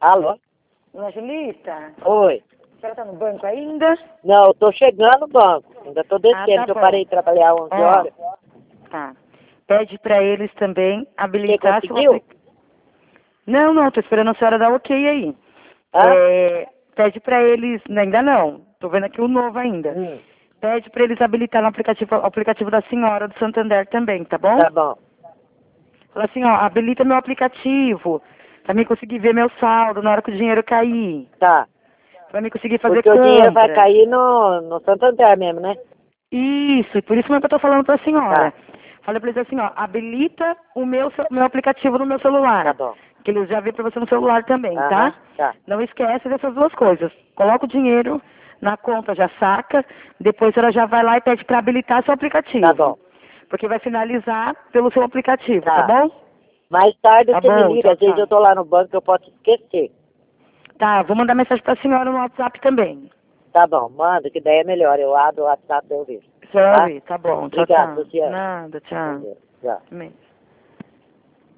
Alô? Dona Julita, Oi. a senhora tá no banco ainda? Não, eu tô chegando no banco. Ainda tô descendo, tá que eu bom. parei de trabalhar 11 Ó, horas. Tá. Pede pra eles também Você habilitar seu conseguiu? Não, tô esperando a senhora dar ok aí. Hã? Pede pra eles, ainda não, tô vendo aqui o novo ainda. Pede pra eles habilitar no aplicativo da senhora do Santander também, tá bom? Tá bom. Fala assim, ó, habilita meu aplicativo, pra mim conseguir ver meu saldo na hora que o dinheiro cair, Tá. pra mim conseguir fazer Porque o dinheiro vai compras. cair no Santander mesmo, né? Isso, e por isso mesmo que eu tô falando pra senhora. Tá. Falei pra eles assim, ó, habilita o meu aplicativo no meu celular. Tá bom. Que eles já vê pra você no celular também, tá? Aham, tá. Não esquece dessas duas coisas. Coloca o dinheiro na conta, já saca, depois ela já vai lá e pede pra habilitar seu aplicativo. Tá bom. Porque vai finalizar pelo seu aplicativo, tá Tá. bom? Mais tarde Tá você me bom, liga. tchau, Às vezes eu tchau. tô lá no banco, eu posso esquecer. Tá, vou mandar mensagem pra senhora no WhatsApp também. Tá bom, manda, que daí é melhor. Eu abro o WhatsApp e eu vejo. Tá? Sorry, tá bom, tchau, Obrigado, tchau. Luciano. Nada, tchau. Tchau. Amém.